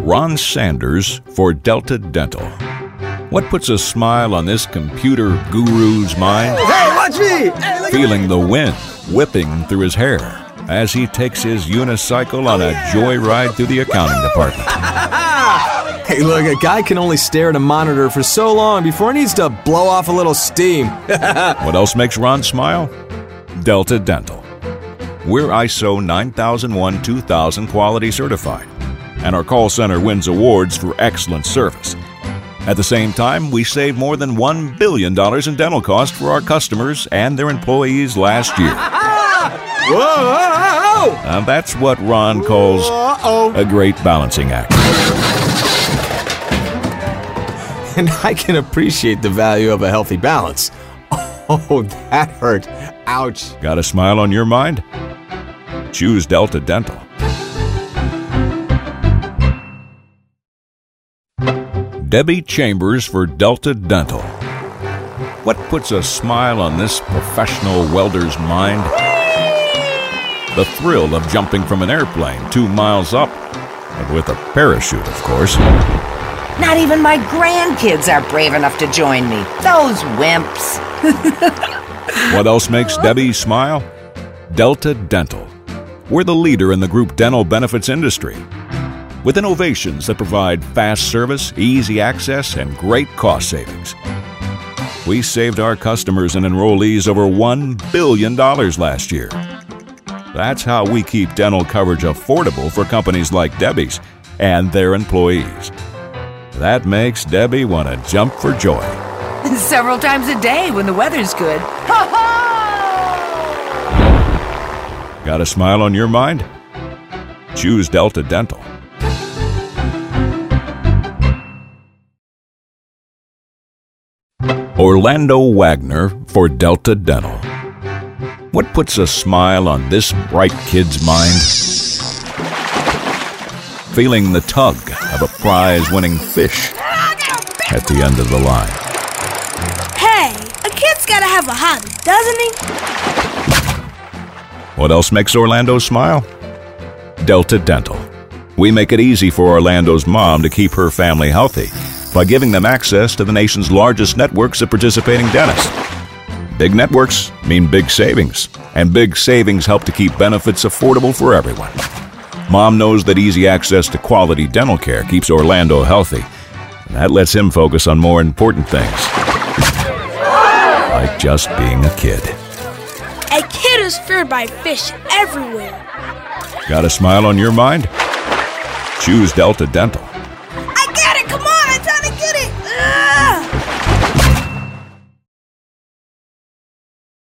Ron Sanders for Delta Dental. What puts a smile on this computer guru's mind? Hey, watch me! Hey, Feeling the wind whipping through his hair as he takes his unicycle on a joyride through the accounting department. Hey, look, a guy can only stare at a monitor for so long before he needs to blow off a little steam. What else makes Ron smile? Delta Dental. We're ISO 9001-2000 quality certified, and our call center wins awards for excellent service. At the same time, we saved more than $1 billion in dental costs for our customers and their employees last year. Whoa! And that's what Ron calls a great balancing act. And I can appreciate the value of a healthy balance. Oh, that hurt. Ouch. Got a smile on your mind? Choose Delta Dental. Debbie Chambers for Delta Dental. What puts a smile on this professional welder's mind? The thrill of jumping from an airplane 2 miles up, and with a parachute, of course. Not even my grandkids are brave enough to join me. Those wimps. What else makes Debbie smile? Delta Dental. We're the leader in the group dental benefits industry, with innovations that provide fast service, easy access, and great cost savings. We saved our customers and enrollees over $1 billion last year. That's how we keep dental coverage affordable for companies like Debbie's and their employees. That makes Debbie want to jump for joy. Several times a day when the weather's good. Got a smile on your mind? Choose Delta Dental. Orlando Wagner for Delta Dental. What puts a smile on this bright kid's mind? Feeling the tug of a prize-winning fish at the end of the line. Hey, a kid's gotta have a hobby, doesn't he? What else makes Orlando smile? Delta Dental. We make it easy for Orlando's mom to keep her family healthy by giving them access to the nation's largest networks of participating dentists. Big networks mean big savings, and big savings help to keep benefits affordable for everyone. Mom knows that easy access to quality dental care keeps Orlando healthy, and that lets him focus on more important things, like just being a kid. A kid is feared by fish everywhere. Got a smile on your mind? Choose Delta Dental.